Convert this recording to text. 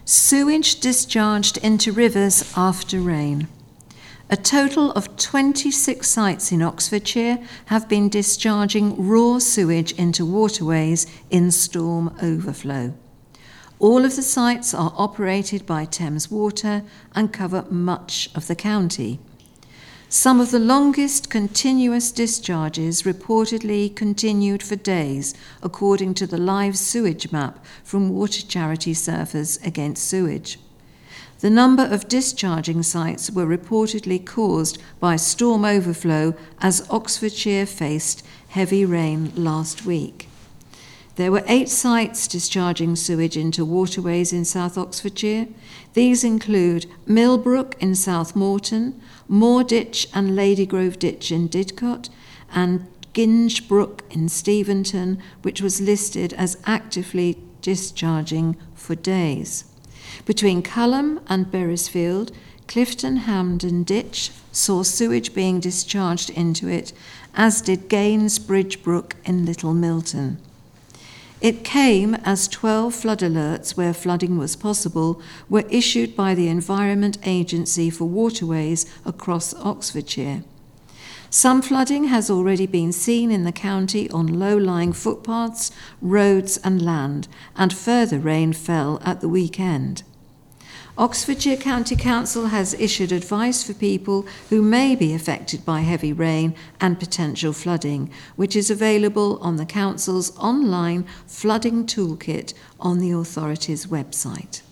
Sewage discharged into rivers after rain. A total of 26 sites in Oxfordshire have been discharging raw sewage into waterways in storm overflow. All of the sites are operated by Thames Water and cover much of the county. Some of the longest continuous discharges reportedly continued for days, according to the live sewage map from Water Charity Surfers Against Sewage. The number of discharging sites were reportedly caused by storm overflow as Oxfordshire faced heavy rain last week. There were 8 sites discharging sewage into waterways in South Oxfordshire. These include Millbrook in South Moreton, Moorditch and Ladygrove Ditch in Didcot, and Ginge Brook in Steventon, which was listed as actively discharging for days. Between Culham and Beresfield, Clifton Hamden Ditch saw sewage being discharged into it, as did Gaines Bridge Brook in Little Milton. It came as 12 flood alerts where flooding was possible were issued by the Environment Agency for waterways across Oxfordshire. Some flooding has already been seen in the county on low-lying footpaths, roads and land, and further rain fell at the weekend. Oxfordshire County Council has issued advice for people who may be affected by heavy rain and potential flooding, which is available on the Council's online flooding toolkit on the authority's website.